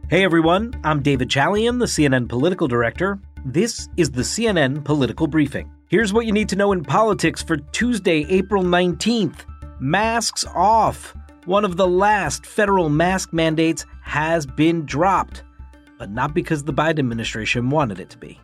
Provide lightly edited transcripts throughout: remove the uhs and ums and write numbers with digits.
Hey everyone, I'm David Chalian, the CNN political director. This is the CNN Political Briefing. Here's what you need to know in politics for Tuesday, April 19th. Masks off. One of the last federal mask mandates has been dropped, but not because the Biden administration wanted it to be.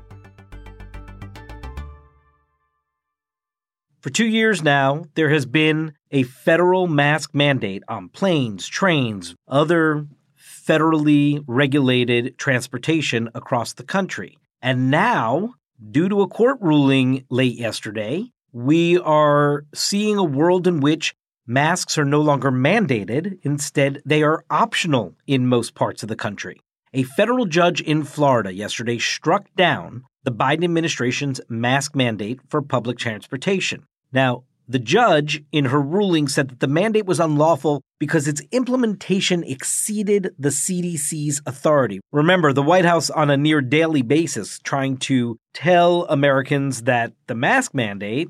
For 2 years now, there has been a federal mask mandate on planes, trains, other federally regulated transportation across the country. And now, due to a court ruling late yesterday, we are seeing a world in which masks are no longer mandated. Instead, they are optional in most parts of the country. A federal judge in Florida yesterday struck down the Biden administration's mask mandate for public transportation. Now, the judge, in her ruling, said that the mandate was unlawful because its implementation exceeded the CDC's authority. Remember, the White House on a near daily basis trying to tell Americans that the mask mandate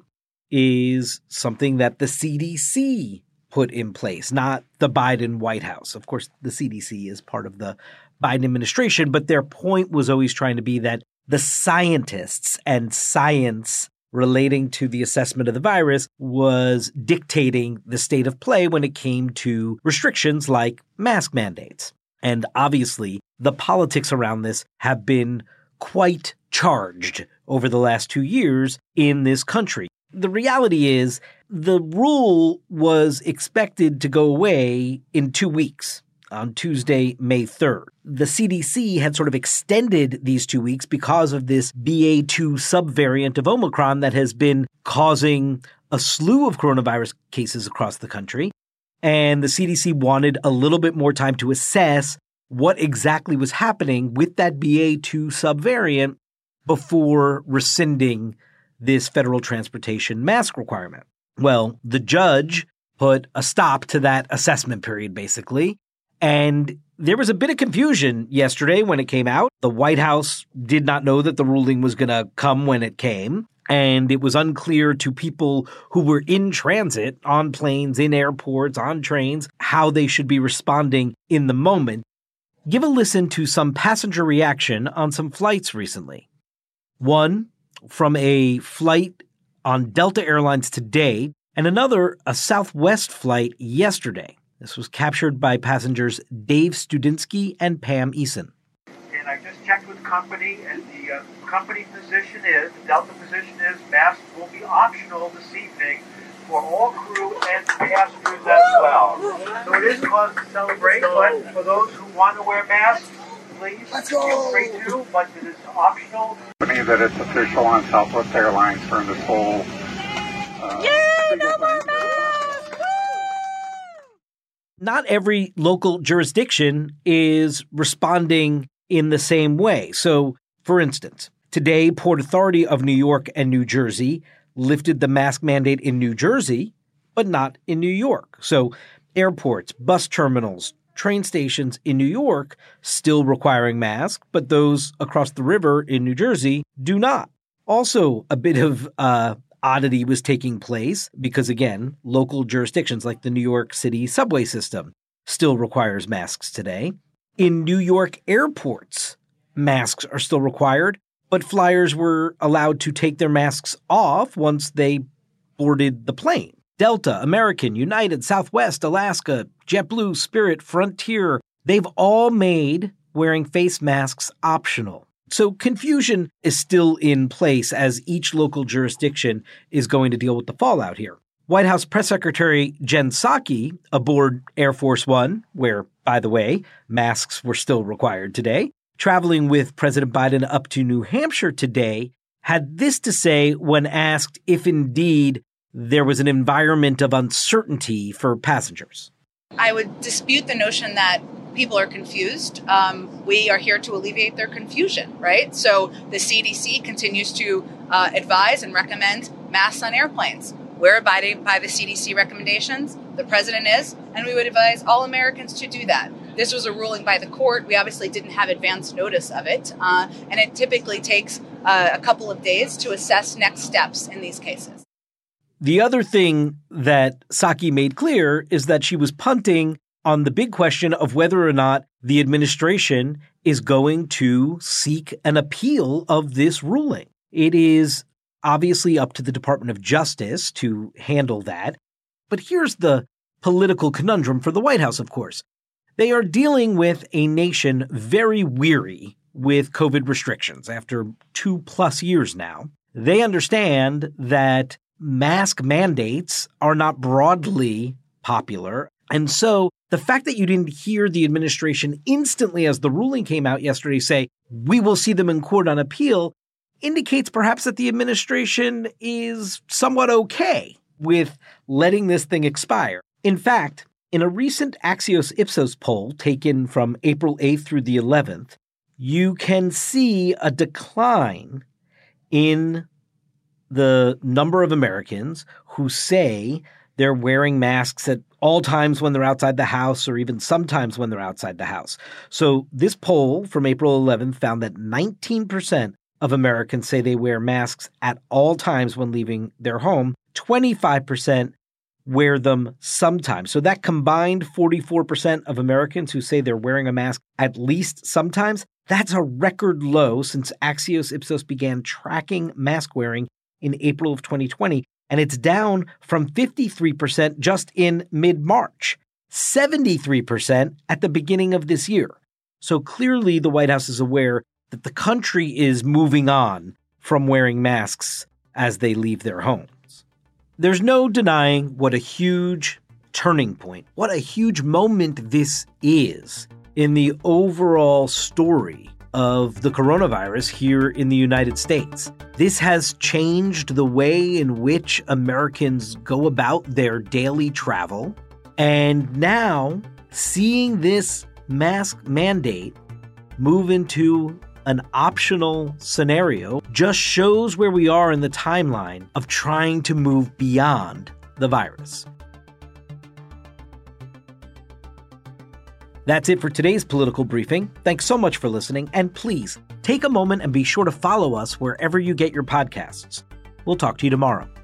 is something that the CDC put in place, not the Biden White House. Of course, the CDC is part of the Biden administration, but their point was always trying to be that the scientists and science relating to the assessment of the virus was dictating the state of play when it came to restrictions like mask mandates. And obviously, the politics around this have been quite charged over the last 2 years in this country. The reality is the rule was expected to go away in 2 weeks. On Tuesday, May 3rd. The CDC had sort of extended these 2 weeks because of this BA.2 subvariant of Omicron that has been causing a slew of coronavirus cases across the country. And the CDC wanted a little bit more time to assess what exactly was happening with that BA.2 subvariant before rescinding this federal transportation mask requirement. Well, the judge put a stop to that assessment period, basically. And there was a bit of confusion yesterday when it came out. The White House did not know that the ruling was going to come when it came. And it was unclear to people who were in transit, on planes, in airports, on trains, how they should be responding in the moment. Give a listen to some passenger reaction on some flights recently. One from a flight on Delta Airlines today, and another, a Southwest flight yesterday. This was captured by passengers Dave Studinsky and Pam Eason. And I just checked with the company, and the company position is, the Delta position is, masks will be optional this evening for all crew and passengers as well. So it is cause to celebrate, but for those who want to wear masks, please feel free to, but it is optional. I mean that it's official on Southwest Airlines during this whole... no more masks! Not every local jurisdiction is responding in the same way. So, for instance, today, Port Authority of New York and New Jersey lifted the mask mandate in New Jersey, but not in New York. So, airports, bus terminals, train stations in New York still requiring masks, but those across the river in New Jersey do not. Also, a bit of oddity was taking place because, again, local jurisdictions like the New York City subway system still requires masks today. In New York airports, masks are still required, but flyers were allowed to take their masks off once they boarded the plane. Delta, American, United, Southwest, Alaska, JetBlue, Spirit, Frontier, they've all made wearing face masks optional. So confusion is still in place as each local jurisdiction is going to deal with the fallout here. White House Press Secretary Jen Psaki aboard Air Force One, where, by the way, masks were still required today, traveling with President Biden up to New Hampshire today, had this to say when asked if indeed there was an environment of uncertainty for passengers. I would dispute the notion that people are confused. We are here to alleviate their confusion, right? So the CDC continues to advise and recommend masks on airplanes. We're abiding by the CDC recommendations. The president is, and we would advise all Americans to do that. This was a ruling by the court. We obviously didn't have advance notice of it, and it typically takes a couple of days to assess next steps in these cases. The other thing that Psaki made clear is that she was punting on the big question of whether or not the administration is going to seek an appeal of this ruling. It is obviously up to the Department of Justice to handle that. But here's the political conundrum for the White House, of course. They are dealing with a nation very weary with COVID restrictions after 2+ years now. They understand that mask mandates are not broadly popular. And so the fact that you didn't hear the administration instantly as the ruling came out yesterday say, we will see them in court on appeal, indicates perhaps that the administration is somewhat okay with letting this thing expire. In fact, in a recent Axios Ipsos poll taken from April 8th through the 11th, you can see a decline in the number of Americans who say they're wearing masks at all times when they're outside the house or even sometimes when they're outside the house. So this poll from April 11th found that 19% of Americans say they wear masks at all times when leaving their home. 25% wear them sometimes. So that combined 44% of Americans who say they're wearing a mask at least sometimes, that's a record low since Axios Ipsos began tracking mask wearing in April of 2020. And it's down from 53% just in mid-March, 73% at the beginning of this year. So clearly the White House is aware that the country is moving on from wearing masks as they leave their homes. There's no denying what a huge turning point, what a huge moment this is in the overall story of the coronavirus here in the United States. This has changed the way in which Americans go about their daily travel. And now, seeing this mask mandate move into an optional scenario just shows where we are in the timeline of trying to move beyond the virus. That's it for today's political briefing. Thanks so much for listening, and please take a moment and be sure to follow us wherever you get your podcasts. We'll talk to you tomorrow.